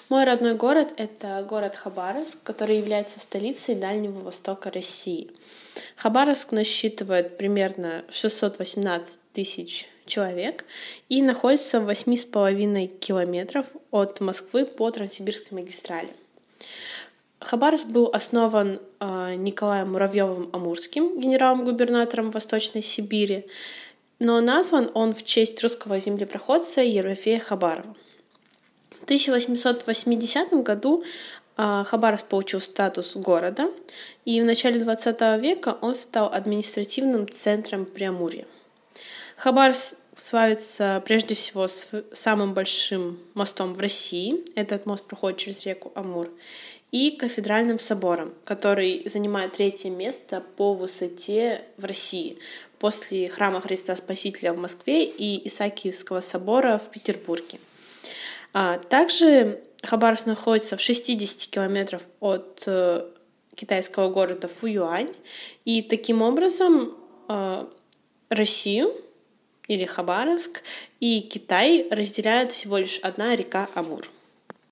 Мой родной город — это город Хабаровск, который является столицей Дальнего Востока России. Хабаровск насчитывает примерно 618 тысяч человек и находится в 8,5 километров от Москвы по Транссибирской магистрали. Хабаровск был основан Николаем Муравьевым-Амурским, генералом-губернатором Восточной Сибири, но назван он в честь русского землепроходца Ерофея Хабарова. В 1880 году Хабаровск получил статус города, и в начале XX века он стал административным центром Преамурья. Хабаровск славится прежде всего самым большим мостом в России, этот мост проходит через реку Амур, и кафедральным собором, который занимает 3-е место по высоте в России после храма Христа Спасителя в Москве и Исаакиевского собора в Петербурге. Также Хабаровск находится в 60 километров от китайского города Фуюань, и таким образом Россию или Хабаровск и Китай разделяют всего лишь одна река Амур.